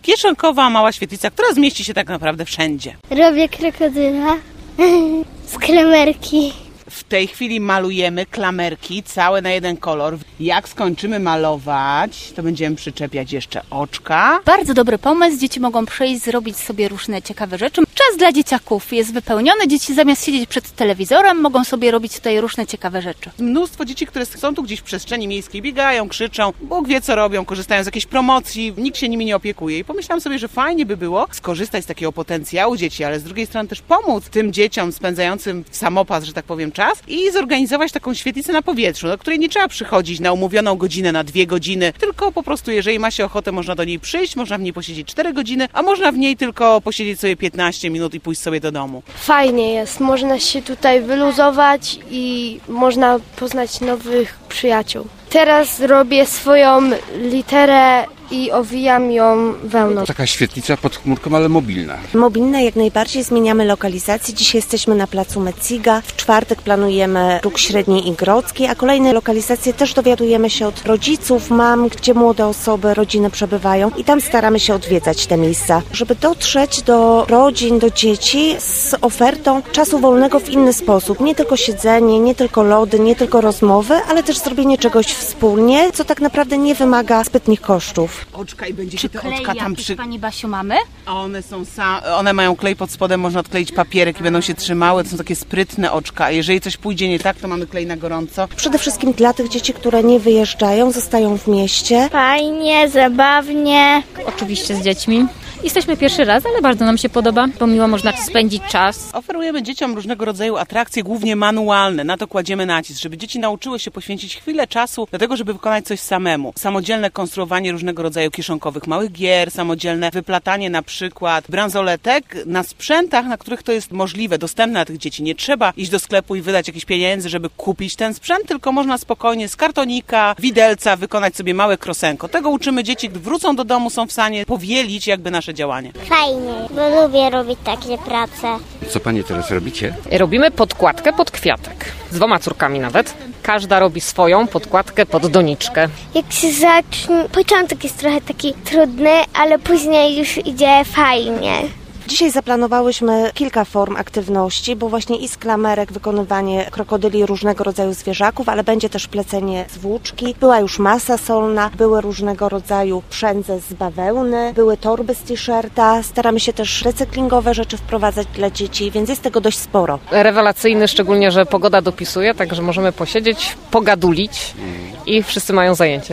kieszonkowa mała świetlica, która zmieści się tak naprawdę wszędzie. Robię krokodyla z klamerki. W tej chwili malujemy klamerki całe na jeden kolor. Jak skończymy malować, to będziemy przyczepiać jeszcze oczka. Bardzo dobry pomysł. Dzieci mogą przyjść, zrobić sobie różne ciekawe rzeczy. Czas dla dzieciaków jest wypełniony. Dzieci zamiast siedzieć przed telewizorem, mogą sobie robić tutaj różne ciekawe rzeczy. Mnóstwo dzieci, które są tu gdzieś w przestrzeni miejskiej, biegają, krzyczą, Bóg wie co robią, korzystają z jakiejś promocji, nikt się nimi nie opiekuje. I pomyślałam sobie, że fajnie by było skorzystać z takiego potencjału dzieci, ale z drugiej strony też pomóc tym dzieciom spędzającym samopas, że tak powiem, czas i zorganizować taką świetlicę na powietrzu, do której nie trzeba przychodzić na umówioną godzinę, na 2 godziny, tylko po prostu jeżeli ma się ochotę, można do niej przyjść, można w niej posiedzieć 4 godziny, a można w niej tylko posiedzieć sobie 15 minut i pójść sobie do domu. Fajnie jest, można się tutaj wyluzować i można poznać nowych przyjaciół. Teraz robię swoją literę i owijam ją wełną. Taka świetlica pod chmurką, ale mobilna. Mobilna jak najbardziej, zmieniamy lokalizację. Dzisiaj jesteśmy na placu Meciga. W czwartek planujemy Róg Średni i Grodzki, a kolejne lokalizacje też dowiadujemy się od rodziców, mam, gdzie młode osoby, rodziny przebywają i tam staramy się odwiedzać te miejsca, żeby dotrzeć do rodzin, do dzieci z ofertą czasu wolnego w inny sposób. Nie tylko siedzenie, nie tylko lody, nie tylko rozmowy, ale też zrobienie czegoś wspólnie, co tak naprawdę nie wymaga zbytnich kosztów. Oczka i będzie Czy się te klej oczka tam jakiś, Pani Basiu, mamy? A one mają klej pod spodem, można odkleić papierek i będą się trzymały. To są takie sprytne oczka. A jeżeli coś pójdzie nie tak, to mamy klej na gorąco. Przede wszystkim dla tych dzieci, które nie wyjeżdżają, zostają w mieście. Fajnie, zabawnie. Oczywiście z dziećmi. Jesteśmy pierwszy raz, ale bardzo nam się podoba, bo miło można spędzić czas. Oferujemy dzieciom różnego rodzaju atrakcje, głównie manualne. Na to kładziemy nacisk, żeby dzieci nauczyły się poświęcić chwilę czasu do tego, żeby wykonać coś samemu. Samodzielne konstruowanie różnego rodzaju kieszonkowych małych gier, samodzielne wyplatanie na przykład bransoletek na sprzętach, na których to jest możliwe, dostępne dla tych dzieci. Nie trzeba iść do sklepu i wydać jakichś pieniędzy, żeby kupić ten sprzęt, tylko można spokojnie z kartonika, widelca wykonać sobie małe krosenko. Tego uczymy dzieci, gdy wrócą do domu, są w stanie powielić jakby nasze działanie. Fajnie, bo lubię robić takie prace. Co panie teraz robicie? Robimy podkładkę pod kwiatek. Z 2 córkami nawet. Każda robi swoją podkładkę pod doniczkę. Jak się zacznie, początek jest trochę taki trudny, ale później już idzie fajnie. Dzisiaj zaplanowałyśmy kilka form aktywności, bo właśnie i z klamerek wykonywanie krokodyli różnego rodzaju zwierzaków, ale będzie też plecenie z włóczki. Była już masa solna, były różnego rodzaju przędze z bawełny, były torby z t-shirta. Staramy się też recyklingowe rzeczy wprowadzać dla dzieci, więc jest tego dość sporo. Rewelacyjny, szczególnie, że pogoda dopisuje, także możemy posiedzieć, pogadulić i wszyscy mają zajęcie.